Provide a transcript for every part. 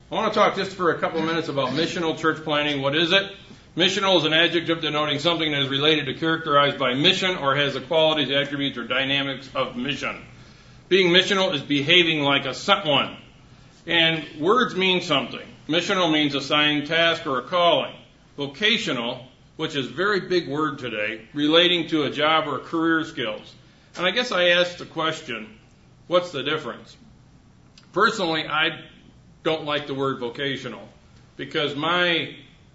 I want to talk just for a couple of minutes about missional church planting. What is it? Missional is an adjective denoting something that is related to, characterized by mission, or has the qualities, attributes, or dynamics of mission. Being missional is behaving like a sent one. And words mean something. Missional means assigned task or a calling. Vocational, which is a very big word today, relating to a job or career skills. And I guess I asked the question, what's the difference? Personally, I don't like the word vocational, because my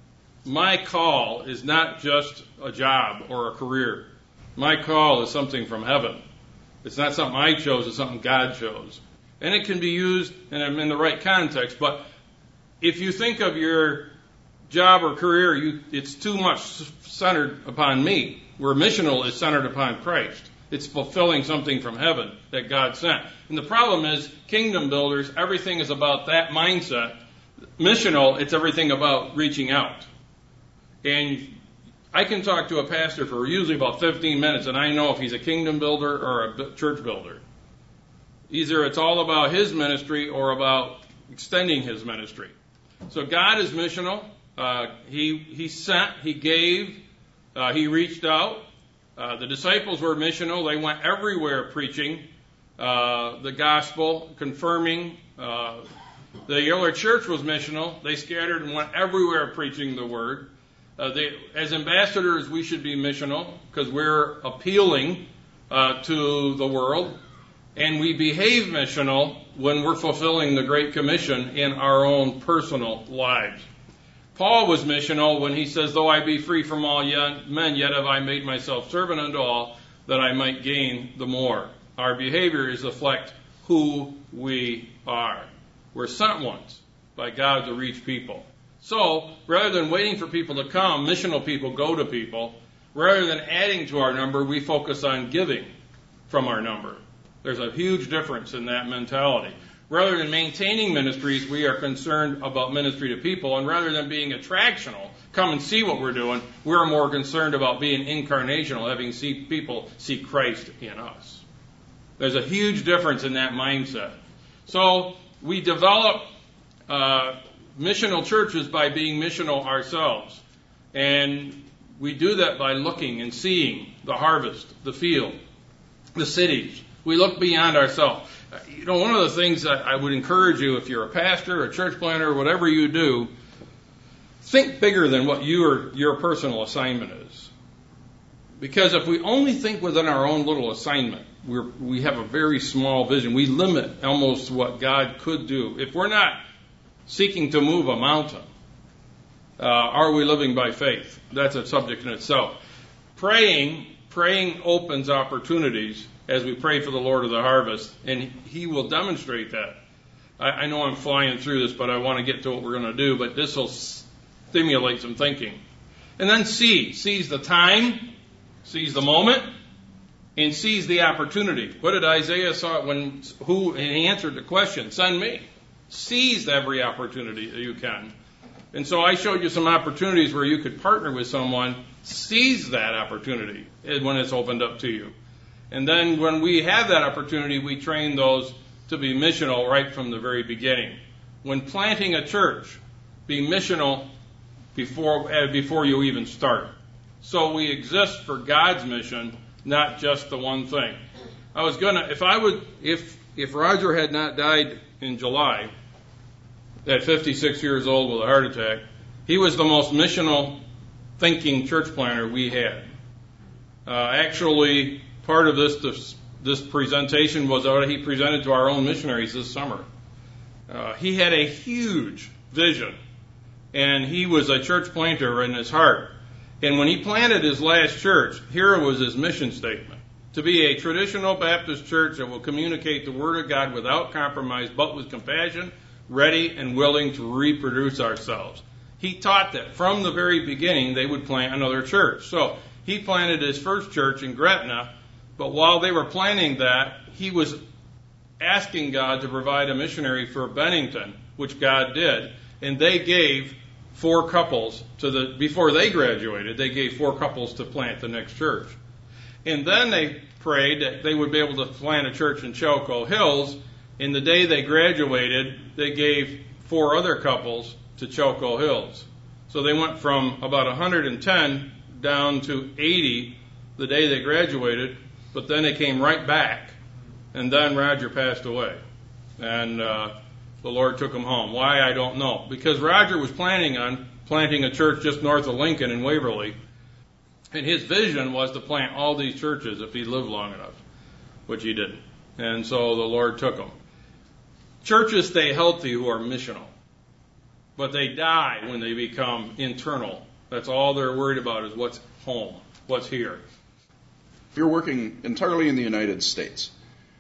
call is not just a job or a career. My call is something from heaven. It's not something I chose, it's something God chose. And it can be used in the right context, but if you think of your job or career, it's too much centered upon me, where missional is centered upon Christ. It's fulfilling something from heaven that God sent. And the problem is, kingdom builders, everything is about that mindset. Missional, it's everything about reaching out. And I can talk to a pastor for usually about 15 minutes, and I know if he's a kingdom builder or a church builder. Either it's all about his ministry or about extending his ministry. So God is missional. He sent, he gave, he reached out. The disciples were missional. They went everywhere preaching the gospel, confirming. The early church was missional. They scattered and went everywhere preaching the word. As ambassadors, we should be missional because we're appealing to the world. And we behave missional when we're fulfilling the Great Commission in our own personal lives. Paul was missional when he says, though I be free from all men, yet have I made myself servant unto all, that I might gain the more. Our behaviors reflect who we are. We're sent ones by God to reach people. So, rather than waiting for people to come, missional people go to people. Rather than adding to our number, we focus on giving from our number. There's a huge difference in that mentality. Rather than maintaining ministries, we are concerned about ministry to people. And rather than being attractional, come and see what we're doing, we're more concerned about being incarnational, having people see Christ in us. There's a huge difference in that mindset. So we develop missional churches by being missional ourselves. And we do that by looking and seeing the harvest, the field, the cities. We look beyond ourselves. One of the things that I would encourage you, if you're a pastor, a church planter, whatever you do, think bigger than what your personal assignment is. Because if we only think within our own little assignment, we have a very small vision. We limit almost what God could do. If we're not seeking to move a mountain, are we living by faith? That's a subject in itself. Praying opens opportunities as we pray for the Lord of the harvest, and He will demonstrate that. I know I'm flying through this, but I want to get to what we're going to do, but this will stimulate some thinking. And then seize the time, seize the moment, and seize the opportunity. What did Isaiah saw and he answered the question, send me. Seize every opportunity that you can. And so I showed you some opportunities where you could partner with someone. Seize that opportunity when it's opened up to you. And then when we have that opportunity, we train those to be missional right from the very beginning. When planting a church, be missional before you even start. So we exist for God's mission, not just the one thing. If Roger had not died in July, at 56 years old with a heart attack, he was the most missional thinking church planter we had. Actually, part of this presentation was what he presented to our own missionaries this summer. He had a huge vision, and he was a church planter in his heart. And when he planted his last church, here was his mission statement: to be a traditional Baptist church that will communicate the Word of God without compromise, but with compassion, ready and willing to reproduce ourselves. He taught that from the very beginning they would plant another church. So he planted his first church in Gretna, but while they were planning that, he was asking God to provide a missionary for Bennington, which God did, and they gave 4 couples before they graduated, they gave 4 couples to plant the next church. And then they prayed that they would be able to plant a church in Chalco Hills. And the day they graduated, they gave 4 other couples to Choco Hills. So they went from about 110 down to 80 the day they graduated, but then they came right back, and then Roger passed away. And the Lord took him home. Why, I don't know. Because Roger was planning on planting a church just north of Lincoln in Waverly, and his vision was to plant all these churches if he lived long enough, which he didn't. And so the Lord took him. Churches stay healthy who are missional, but they die when they become internal. That's all they're worried about is what's home, what's here. You're working entirely in the United States.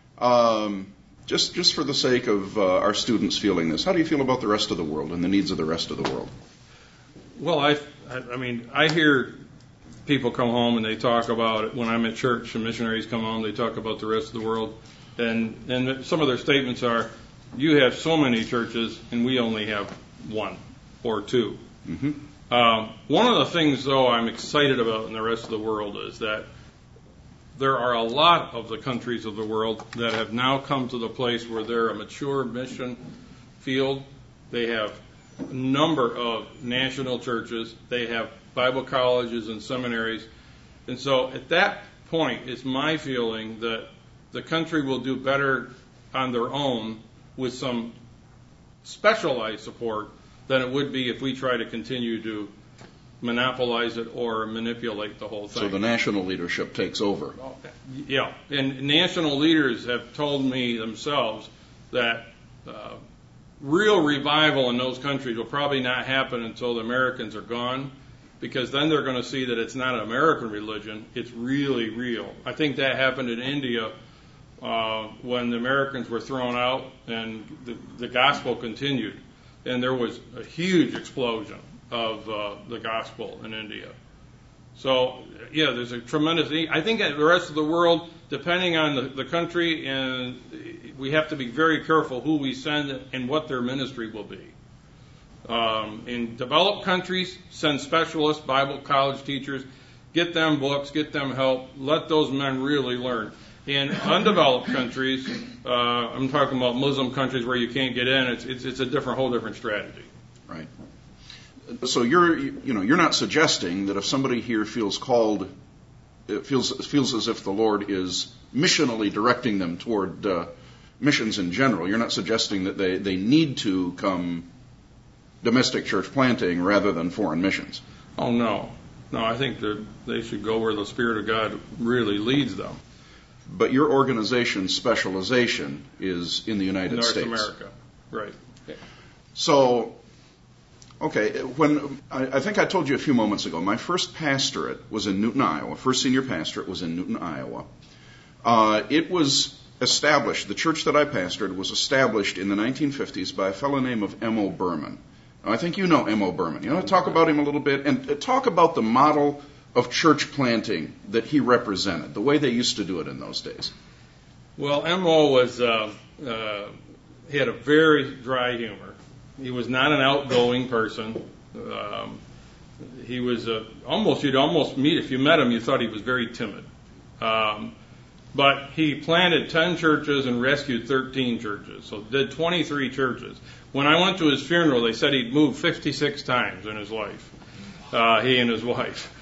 Just for the sake of our students feeling this, how do you feel about the rest of the world and the needs of the rest of the world? Well, I hear people come home and they talk about it. When I'm at church and missionaries come home, they talk about the rest of the world. And some of their statements are, you have so many churches and we only have 1 or 2. Mm-hmm. One of the things, though, I'm excited about in the rest of the world is that there are a lot of the countries of the world that have now come to the place where they're a mature mission field. They have a number of national churches. They have Bible colleges and seminaries. And so at that point, it's my feeling that the country will do better on their own with some specialized support than it would be if we try to continue to monopolize it or manipulate the whole thing. So the national leadership takes over. Yeah, and national leaders have told me themselves that real revival in those countries will probably not happen until the Americans are gone, because then they're going to see that it's not an American religion, it's really real. I think that happened in India when the Americans were thrown out and the gospel continued, and there was a huge explosion of the gospel in India. So, yeah, there's a tremendous need. I think the rest of the world, depending on the country, and we have to be very careful who we send and what their ministry will be. In developed countries, send specialists, Bible college teachers, get them books, get them help, let those men really learn. In undeveloped countries, I'm talking about Muslim countries where you can't get in, it's a whole different strategy. Right. So you're not suggesting that if somebody here feels called, feels as if the Lord is missionally directing them toward missions in general, you're not suggesting that they need to come domestic church planting rather than foreign missions. Oh, no. No, I think that they should go where the Spirit of God really leads them. But your organization's specialization is in the United States. North America, right. Okay. So, okay, I think I told you a few moments ago, my first pastorate was in Newton, Iowa. First senior pastorate was in Newton, Iowa. It was established, the church that I pastored was established in the 1950s by a fellow named of M.O. Berman. Now, I think you know M.O. Berman. You want to talk about him a little bit and talk about the model of church planting that he represented, the way they used to do it in those days. Well, M.O. was, he had a very dry humor. He was not an outgoing person. He was you'd almost meet, if you met him, you thought he was very timid. But he planted 10 churches and rescued 13 churches, so did 23 churches. When I went to his funeral, they said he'd moved 56 times in his life, he and his wife.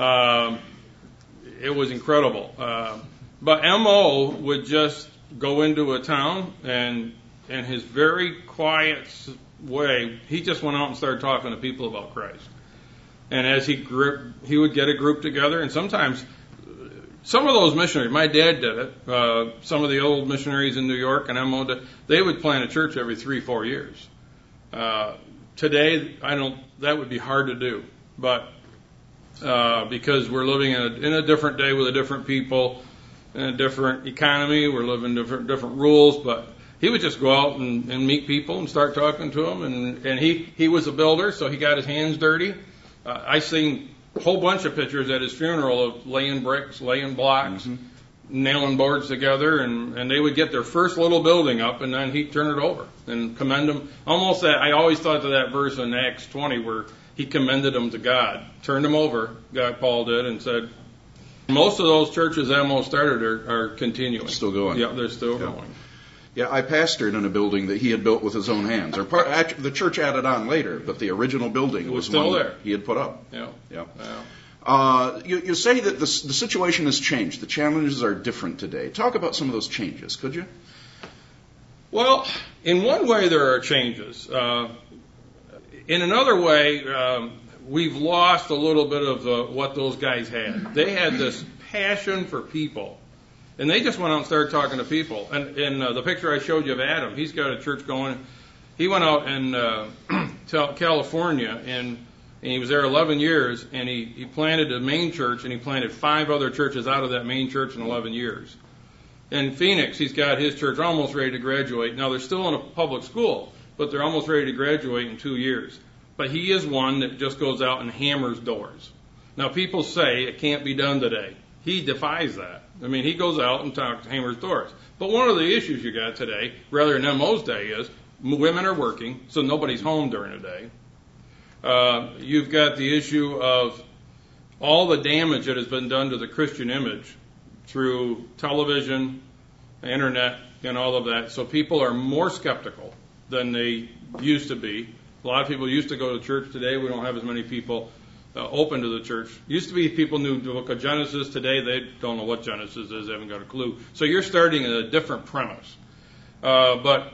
It was incredible. But M.O. would just go into a town, and in his very quiet way, he just went out and started talking to people about Christ. And as he would get a group together, and sometimes some of those missionaries, my dad did it, some of the old missionaries in New York and M.O. did, they would plant a church every 3-4 years. Today, that would be hard to do, but because we're living in a different day with a different people, in a different economy, we're living different rules, but he would just go out and meet people and start talking to them, and he was a builder, so he got his hands dirty. I seen a whole bunch of pictures at his funeral of laying bricks, laying blocks, nailing boards together, and they would get their first little building up, and then he'd turn it over and commend them. Almost that, I always thought of that verse in Acts 20 where he commended them to God, turned them over, Paul did, and said, most of those churches M.O. started are continuing. Still going. Yeah, they're still going. Yeah, I pastored in a building that he had built with his own hands. Actually, the church added on later, but the original building was still one there. that he had put up. Yeah. Yeah. Yeah. You say that the situation has changed. The challenges are different today. Talk about some of those changes, could you? Well, in one way there are changes. In another way, we've lost a little bit of what those guys had. They had this passion for people, and they just went out and started talking to people. And in the picture I showed you of Adam, he's got a church going. He went out in California, and he was there 11 years, and he planted a main church, and he planted 5 other churches out of that main church in 11 years. In Phoenix, he's got his church almost ready to graduate. Now, they're still in a public school, but they're almost ready to graduate in 2 years. But he is one that just goes out and hammers doors. Now, people say it can't be done today. He defies that. I mean, he goes out and hammers doors. But one of the issues you got today, rather than Mo's day, is women are working, so nobody's home during the day. You've got the issue of all the damage that has been done to the Christian image through television, internet, and all of that. So people are more skeptical than they used to be. A lot of people used to go to church. Today we don't have as many people open to the church. Used to be people knew the book of Genesis. Today they don't know what Genesis is. They haven't got a clue. So you're starting at a different premise. But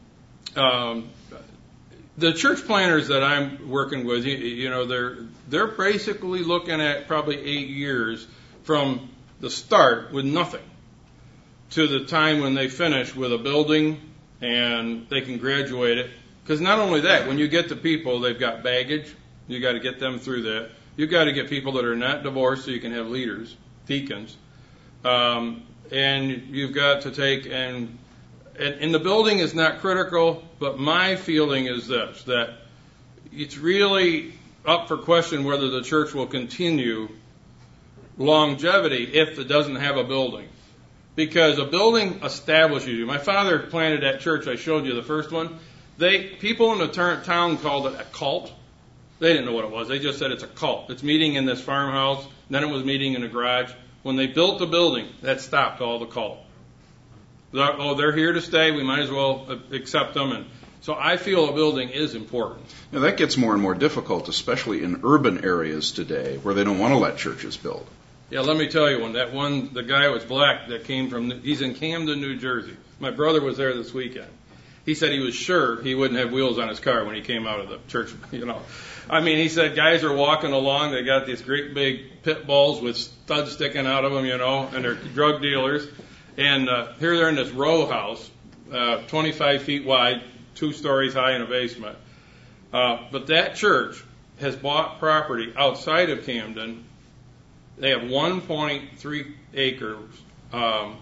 the church planners that I'm working with, they're basically looking at probably 8 years from the start with nothing to the time when they finish with a building and they can graduate it. Because not only that, when you get to people, they've got baggage. You got to get them through that. You got to get people that are not divorced so you can have leaders, deacons. And you've got to take and the building is not critical, but my feeling is this, that it's really up for question whether the church will continue longevity if it doesn't have a building. Because a building establishes you. My father planted that church I showed you, the first one. People in the town called it a cult. They didn't know what it was. They just said it's a cult. It's meeting in this farmhouse. Then it was meeting in a garage. When they built the building, that stopped all the cult. They're here to stay. We might as well accept them. And so I feel a building is important. Now that gets more and more difficult, especially in urban areas today where they don't want to let churches build. Yeah, let me tell you the guy was black that came he's in Camden, New Jersey. My brother was there this weekend. He said he was sure he wouldn't have wheels on his car when he came out of the church, I mean, he said guys are walking along, they got these great big pit bulls with studs sticking out of them, and they're drug dealers. And here they're in this row house, 25 feet wide, 2 stories high in a basement. But that church has bought property outside of Camden. They have 1.3 acres, and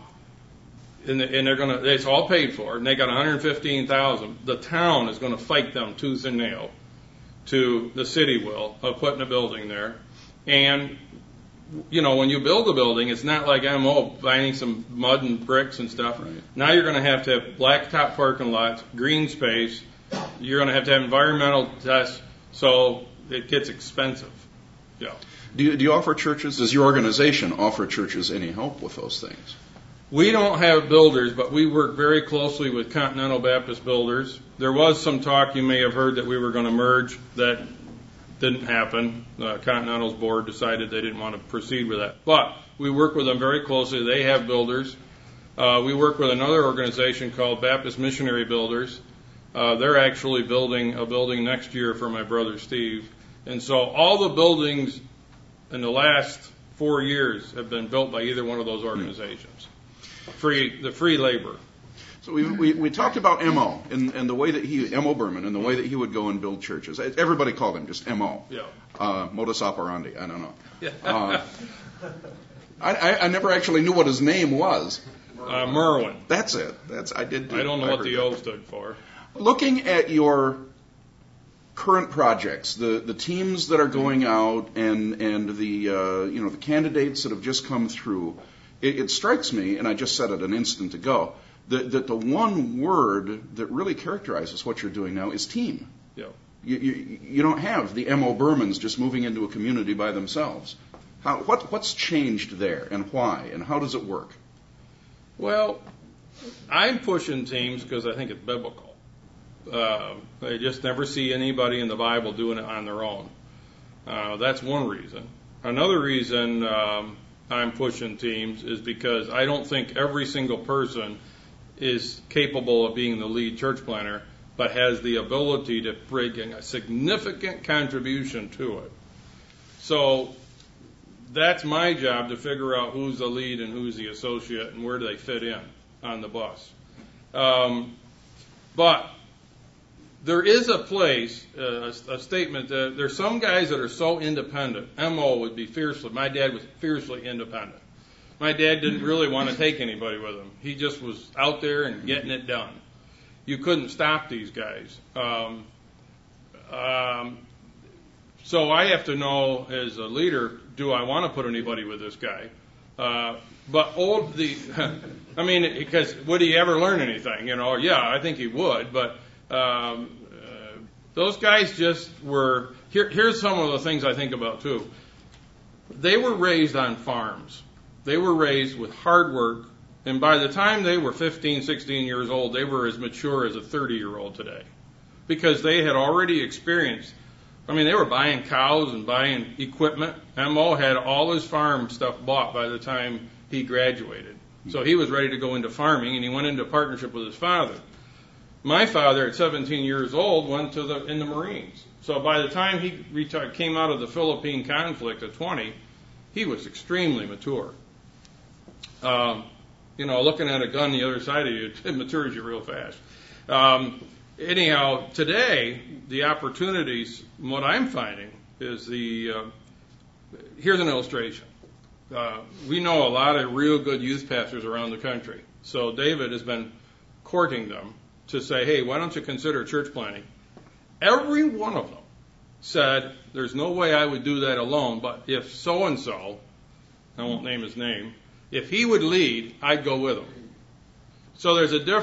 it's all paid for, and they got $115,000. The town is going to fight them tooth and nail, the city will, of putting a building there. And when you build a building, it's not like finding some mud and bricks and stuff. Right. Now you're going to have blacktop parking lots, green space. You're going to have environmental tests, so it gets expensive. Yeah. Do you offer churches? Does your organization offer churches any help with those things? We don't have builders, but we work very closely with Continental Baptist Builders. There was some talk, you may have heard, that we were going to merge. That didn't happen. Continental's board decided they didn't want to proceed with that. But we work with them very closely. They have builders. We work with another organization called Baptist Missionary Builders. They're actually building a building next year for my brother Steve. And so all the buildings in the last 4 years have been built by either one of those organizations. The free labor. So we talked about M.O. and the way that M.O. Berman, and the way that he would go and build churches. Everybody called him just M.O. Yeah. Modus operandi. I don't know. Yeah. I never actually knew what his name was. Merwin. That's it. I don't know what the O stood for. Looking at your current projects, the teams that are going out and the candidates that have just come through, it strikes me, and I just said it an instant ago, that the one word that really characterizes what you're doing now is team. Yeah. You don't have the M.O. Bermans just moving into a community by themselves. What's changed there, and why, and how does it work? Well, I'm pushing teams because I think it's biblical. I just never see anybody in the Bible doing it on their own. That's one reason. Another reason I'm pushing teams is because I don't think every single person is capable of being the lead church planner, but has the ability to bring a significant contribution to it. So that's my job, to figure out who's the lead and who's the associate and where do they fit in on the bus. But there is a place, a statement that there's some guys that are so independent. M.O. would be fiercely, my dad was fiercely independent. My dad didn't really want to take anybody with him. He just was out there and getting it done. You couldn't stop these guys. So I have to know as a leader, do I want to put anybody with this guy? Because would he ever learn anything? Yeah, I think he would, but those guys just were, here's some of the things I think about too. They were raised on farms. They were raised with hard work, and by the time they were 15, 16 years old, they were as mature as a 30-year-old today, because they had already experienced. They were buying cows and buying equipment. M.O. had all his farm stuff bought by the time he graduated. So he was ready to go into farming, and he went into partnership with his father. My father, at 17 years old, went in the Marines. So by the time he came out of the Philippine conflict at 20, he was extremely mature. Looking at a gun the other side of you, it matures you real fast. Anyhow, today, the opportunities, what I'm finding is here's an illustration. We know a lot of real good youth pastors around the country. So David has been courting them to say, hey, why don't you consider church planting? Every one of them said, there's no way I would do that alone, but if so-and-so, I won't name his name, if he would lead, I'd go with him. So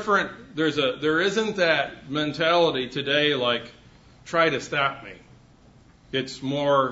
there isn't that mentality today like, try to stop me. It's more,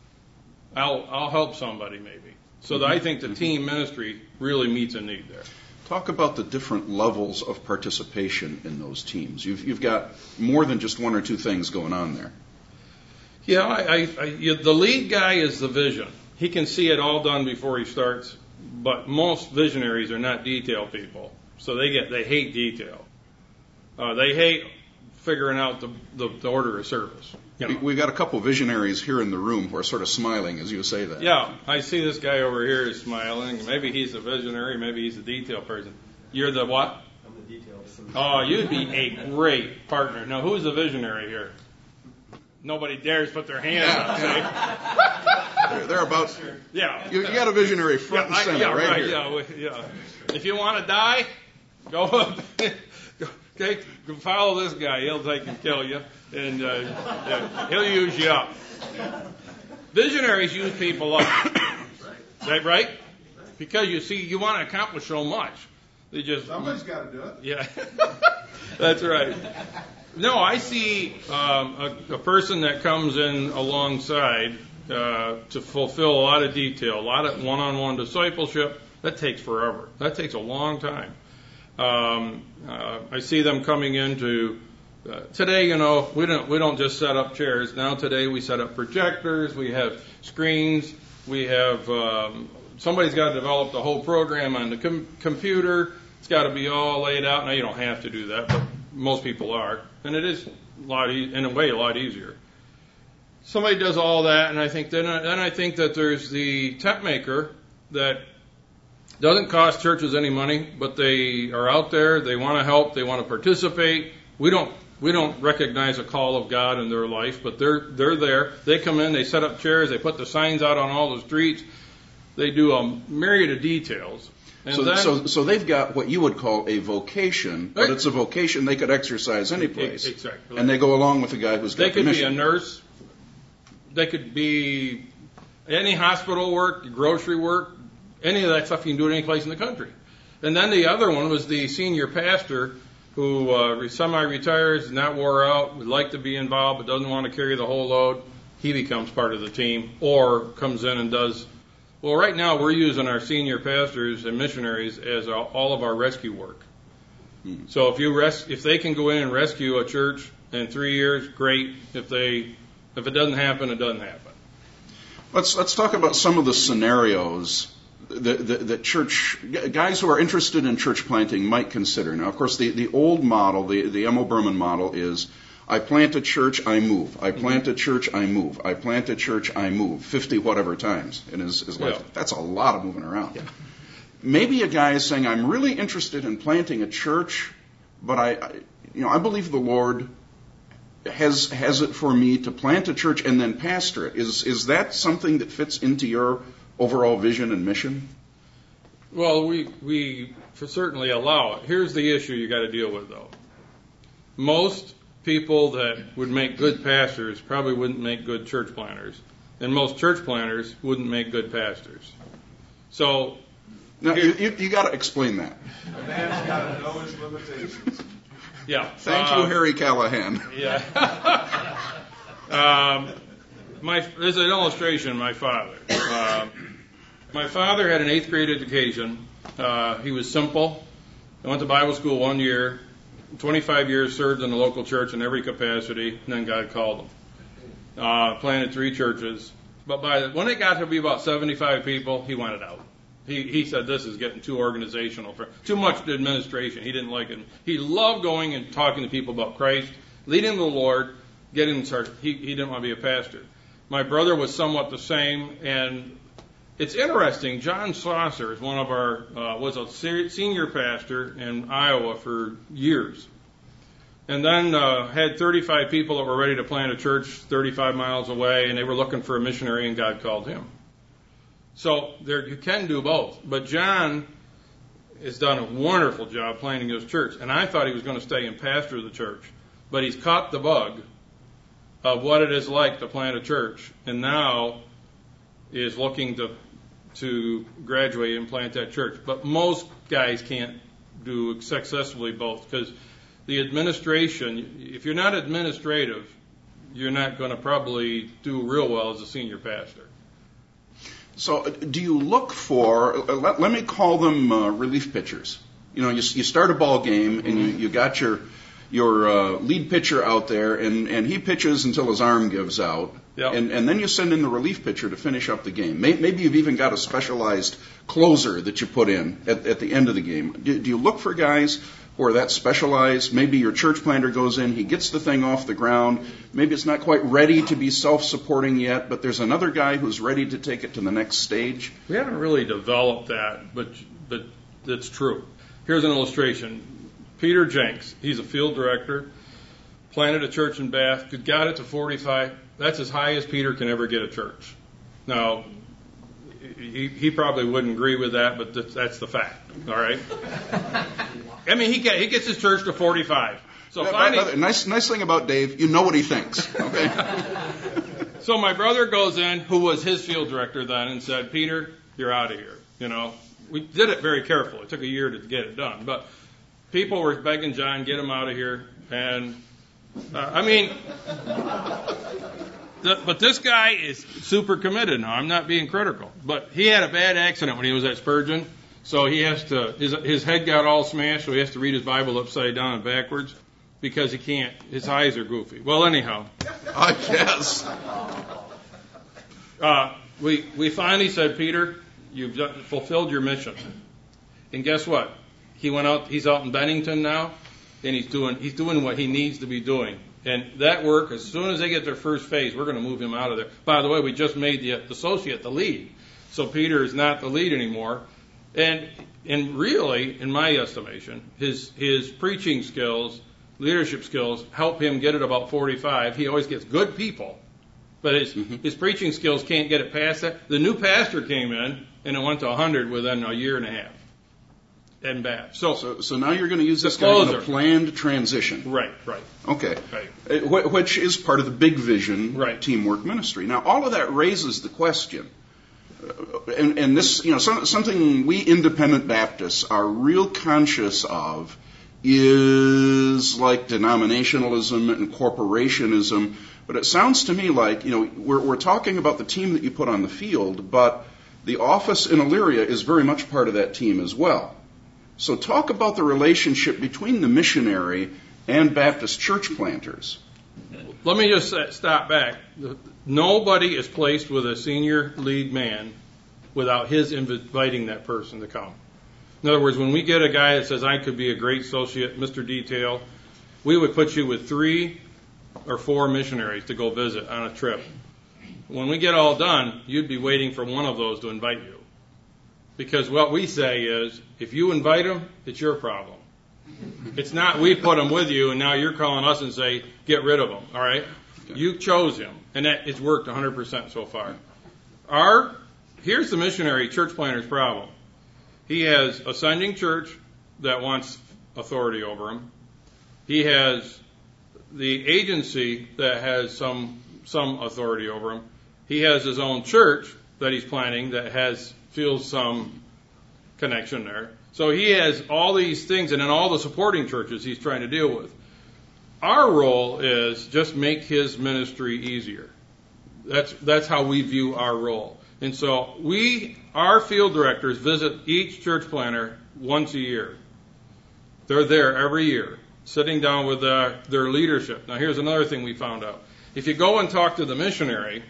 I'll help somebody maybe. So I think the team ministry really meets a need there. Talk about the different levels of participation in those teams. You've got more than just one or two things going on there. Yeah, the lead guy is the vision. He can see it all done before he starts, but most visionaries are not detail people. So they hate detail. They hate figuring out the order of service. We've got a couple visionaries here in the room who are sort of smiling as you say that. Yeah, I see this guy over here is smiling. Maybe he's a visionary, maybe he's a detail person. You're the what? I'm the detail person. Oh, you'd be a great partner. Now, who's the visionary here? Nobody dares put their hands up. They're about. Yeah. You got a visionary front and center right here. Yeah. If you want to die, go up. Okay, follow this guy. He'll take and kill you, and he'll use you up. Visionaries use people up. Is that right? Because you want to accomplish so much. Somebody's got to do it. Yeah, that's right. No, I see a person that comes in alongside to fulfill a lot of detail, a lot of one-on-one discipleship. That takes forever. That takes a long time. I see them coming into today. We don't just set up chairs. Now today we set up projectors. We have screens. We have somebody's got to develop the whole program on the computer. It's got to be all laid out. Now you don't have to do that, but most people are, and it is in a way a lot easier. Somebody does all that, and I think then I think that there's the tent maker that doesn't cost churches any money, but they are out there. They want to help. They want to participate. We don't recognize a call of God in their life, but they're there. They come in. They set up chairs. They put the signs out on all the streets. They do a myriad of details. And so they've got what you would call a vocation, but it's a vocation they could exercise any place. Exactly. And they go along with the guy who's got the mission. They could be a nurse. They could be any hospital work, grocery work, any of that stuff you can do at any place in the country. And then the other one was the senior pastor who semi-retires, not wore out, would like to be involved but doesn't want to carry the whole load. He becomes part of the team or comes in and does. Well, right now we're using our senior pastors and missionaries as all of our rescue work. So if they can go in and rescue a church in 3 years, great. If it doesn't happen, it doesn't happen. Let's talk about some of the scenarios that church guys who are interested in church planting might consider. Now, of course, the old model, the M.O. Berman model, is I plant a church, I move. I plant a church, I move. I plant a church, I move. 50 whatever times in his life. Yeah. That's a lot of moving around. Yeah. Maybe a guy is saying, I'm really interested in planting a church, but I believe the Lord has it for me to plant a church and then pastor it. Is that something that fits into your overall vision and mission? Well, we certainly allow it. Here's the issue you got to deal with, though. Most people that would make good pastors probably wouldn't make good church planters, and most church planters wouldn't make good pastors. So now you got to explain that. A man's got to know his limitations. Yeah. Thank you, Harry Callahan. Yeah. There's an illustration. My father had an 8th grade education. He was simple. I went to Bible school 1 year. 25 years served in the local church in every capacity, and then God called him. Planted 3 churches. But when it got to be about 75 people, he wanted out. He said, this is getting too organizational, too much administration. He didn't like it. He loved going and talking to people about Christ, leading the Lord, getting them started. He didn't want to be a pastor. My brother was somewhat the same, and it's interesting. John Saucer is was a senior pastor in Iowa for years, and then had 35 people that were ready to plant a church 35 miles away, and they were looking for a missionary, and God called him. So you can do both. But John has done a wonderful job planting his church, and I thought he was going to stay and pastor the church, but he's caught the bug of what it is like to plant a church, and now is looking to graduate and plant that church. But most guys can't do successfully both, because the administration, if you're not administrative, you're not going to probably do real well as a senior pastor. So do you look for, let me call them relief pitchers. You start a ball game and you got your lead pitcher out there, and he pitches until his arm gives out. Yep. And then you send in the relief pitcher to finish up the game. Maybe you've even got a specialized closer that you put in at the end of the game. Do you look for guys who are that specialized? Maybe your church planter goes in, he gets the thing off the ground. Maybe it's not quite ready to be self-supporting yet, but there's another guy who's ready to take it to the next stage. We haven't really developed that, but that's true. Here's an illustration. Peter Jenks, he's a field director, planted a church in Bath, got it to 45. That's as high as Peter can ever get a church. Now, he probably wouldn't agree with that, but that's the fact. All right. I mean, he gets his church to 45. So finally, nice thing about Dave, you know what he thinks. Okay. So my brother goes in, who was his field director then, and said, "Peter, you're out of here." We did it very carefully. It took a year to get it done, but people were begging John, "Get him out of here." And but this guy is super committed now. I'm not being critical, but he had a bad accident when he was at Spurgeon, so he has to. His head got all smashed, so he has to read his Bible upside down and backwards because he can't. His eyes are goofy. Well, anyhow, I guess we finally said, "Peter, you've fulfilled your mission." And guess what? He went out. He's out in Bennington now, and he's doing what he needs to be doing. And that work, as soon as they get their first phase, we're going to move him out of there. By the way, we just made the associate the lead, so Peter is not the lead anymore. And really, in my estimation, his preaching skills, leadership skills, help him get it about 45. He always gets good people, but his preaching skills can't get it past that. The new pastor came in, and it went to 100 within a year and a half. And bad. So now you're going to use this guy in a planned transition. Right. Okay. Right. Which is part of the big vision, right. Teamwork ministry. Now, all of that raises the question, and this, something we independent Baptists are real conscious of is like denominationalism and corporationism. But it sounds to me like, we're talking about the team that you put on the field, but the office in Elyria is very much part of that team as well. So talk about the relationship between the missionary and Baptist church planters. Let me just stop back. Nobody is placed with a senior lead man without his inviting that person to come. In other words, when we get a guy that says, I could be a great associate, Mr. Detail, we would put you with 3 or 4 missionaries to go visit on a trip. When we get all done, you'd be waiting for one of those to invite you. Because what we say is, if you invite them, it's your problem. It's not we put them with you and now you're calling us and say, get rid of them, all right? Okay. You chose him, and it's worked 100% so far. Here's the missionary church planter's problem. He has a sending church that wants authority over him. He has the agency that has some authority over him. He has his own church that he's planning that feels some connection there. So he has all these things, and then all the supporting churches he's trying to deal with. Our role is just make his ministry easier. That's how we view our role. And so our field directors visit each church planter once a year. They're there every year, sitting down with their leadership. Now here's another thing we found out. If you go and talk to the missionary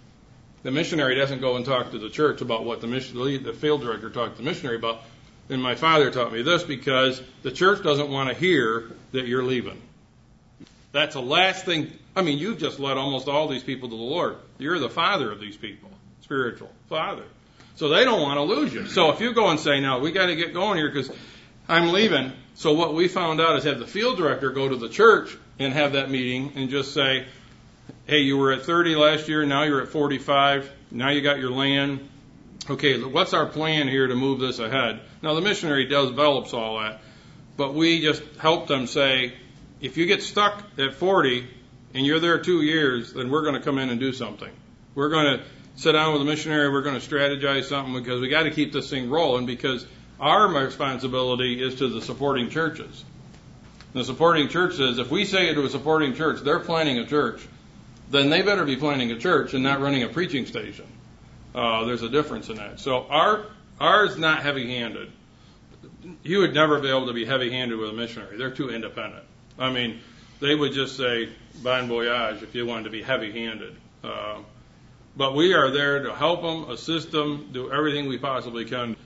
doesn't go and talk to the church about what the field director talked to the missionary about. And my father taught me this, because the church doesn't want to hear that you're leaving. That's the last thing. I mean, you've just led almost all these people to the Lord. You're the father of these people, spiritual father. So they don't want to lose you. So if you go and say, no, we got to get going here because I'm leaving. So what we found out is have the field director go to the church and have that meeting and just say, hey, you were at 30 last year, now you're at 45, now you got your land. Okay, what's our plan here to move this ahead? Now, the missionary develops all that, but we just help them say, if you get stuck at 40 and you're there 2 years, then we're going to come in and do something. We're going to sit down with the missionary, we're going to strategize something, because we got to keep this thing rolling, because our responsibility is to the supporting churches. The supporting church says, if we say to a supporting church, they're planning a church, then they better be planning a church and not running a preaching station. There's a difference in that. So ours not heavy-handed. You would never be able to be heavy-handed with a missionary. They're too independent. I mean, they would just say bon voyage if you wanted to be heavy-handed. But we are there to help them, assist them, do everything we possibly can.